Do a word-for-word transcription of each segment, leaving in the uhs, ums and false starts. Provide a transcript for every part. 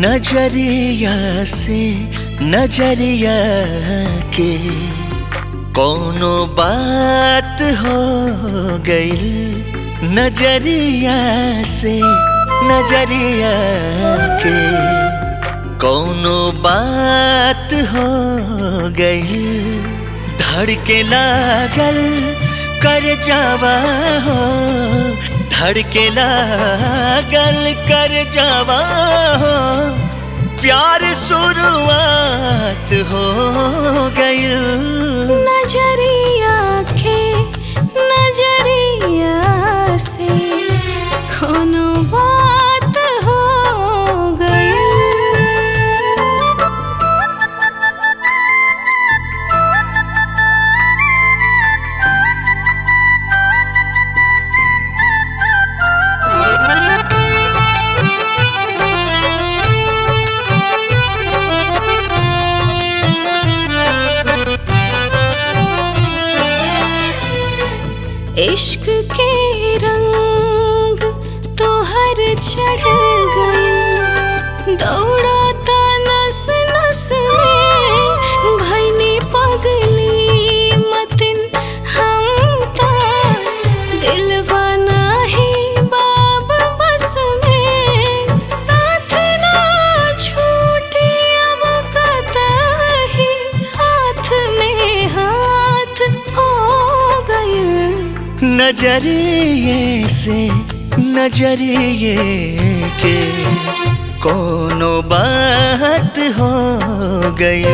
नजरिया से नजरिया के कोनो बात हो गई। नजरिया से नजरिया के कोनो बात हो गई। धड़के लागल कर जावा हो, धड़के लागल कर जावा हो। प्यार शुरुआत हो गई। नजरिया के नजरिया से कोनो बात हो गई। इश्क के रंग तो हर चढ़ गए। दौड़ाता नस नस में भैनी पगली मतिन हम ता। दिलवा नाही बाब बस में साथ ना छूटे अब कतही। हाथ में हाथ हो गए। नजरिए से नजरिए के कोनो बात हो गई।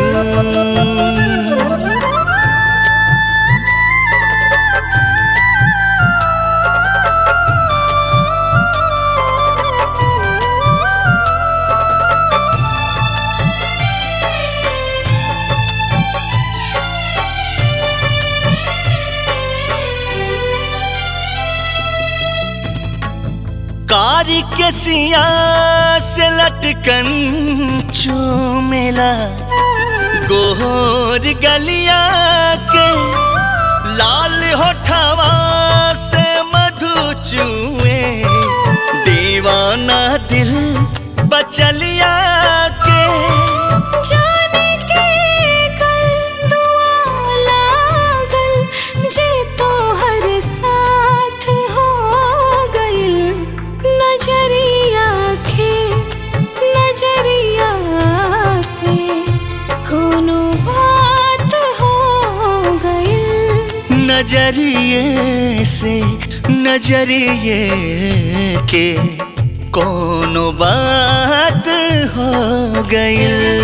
कारी के सिया से लटकन चूमेला। गोर गलिया के लाल होठवा से मधु चूए। दीवाना दिल बचलिया के जाने के कर दुआ लागल जे तो हर साथ हो गई। नजरिया के नजरिया से कोनो बात हो गई। नजरिए से नजरिए के कोनो बात हो गई।